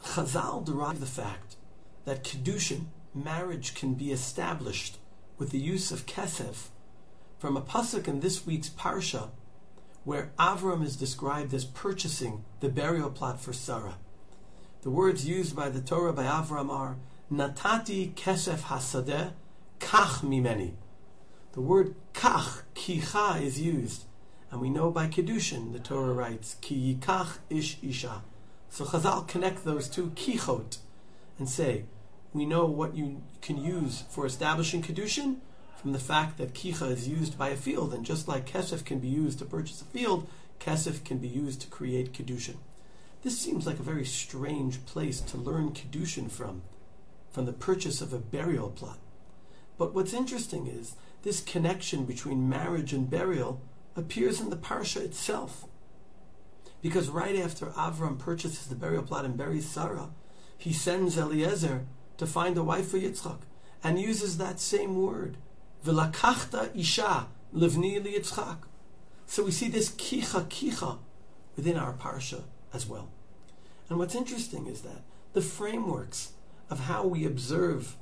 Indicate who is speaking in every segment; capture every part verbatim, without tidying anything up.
Speaker 1: Chazal derive the fact that Kedushin, marriage, can be established with the use of kesef from a pasuk in this week's parsha, where Avram is described as purchasing the burial plot for Sarah. The words used by the Torah by Avram are Natati kesef hasadeh kach mimeni. The word kach, kicha, is used, and we know by Kedushin, the Torah writes ki yikach ish isha. So Chazal connect those two kichot and say, we know what you can use for establishing Kedushin from the fact that kicha is used by a field, and just like kesef can be used to purchase a field, kesef can be used to create Kedushin. This seems like a very strange place to learn Kedushin from, from the purchase of a burial plot. But what's interesting is this connection between marriage and burial appears in the parsha itself. Because right after Avram purchases the burial plot and buries Sarah, he sends Eliezer to find a wife for Yitzchak, and uses that same word, V'lakachta isha livni li Yitzchak. So we see this kicha kicha within our parsha as well. And what's interesting is that the frameworks of how we observe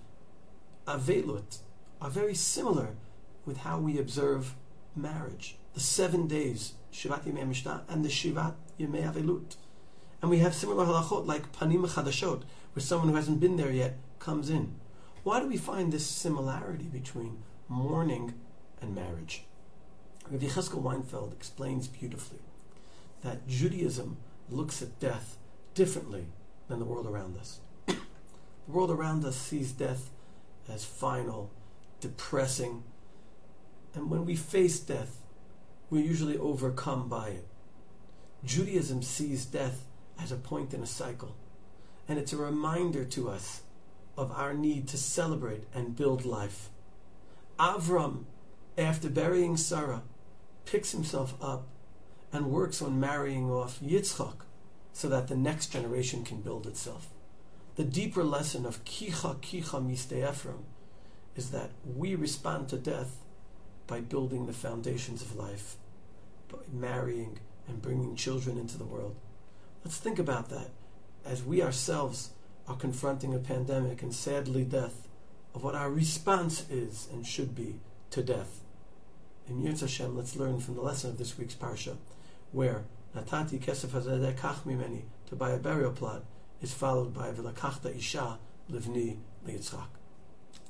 Speaker 1: Avelut are very similar with how we observe marriage. The seven days, Shivat Yemei Mishnah, and the Shivat Yemei Avelut. And we have similar halachot like Panim Chadashot, where someone who hasn't been there yet comes in. Why do we find this similarity between mourning and marriage? Rabbi Yecheskel Weinfeld explains beautifully that Judaism looks at death differently than the world around us. The world around us sees death as final, depressing, and when we face death, we're usually overcome by it. Judaism sees death as a point in a cycle, and it's a reminder to us of our need to celebrate and build life. Avram, after burying Sarah, picks himself up and works on marrying off Yitzchak so that the next generation can build itself. The deeper lesson of Kicha Kicha Mistei Ephraim is that we respond to death by building the foundations of life, by marrying and bringing children into the world. Let's think about that as we ourselves are confronting a pandemic and sadly death, of what our response is and should be to death. In Yirtzeh Hashem, let's learn from the lesson of this week's parsha, where Natati kesef hazedeh kach mimeni, to buy a burial plot, is followed by V'lakachta isha livni li Yitzchak.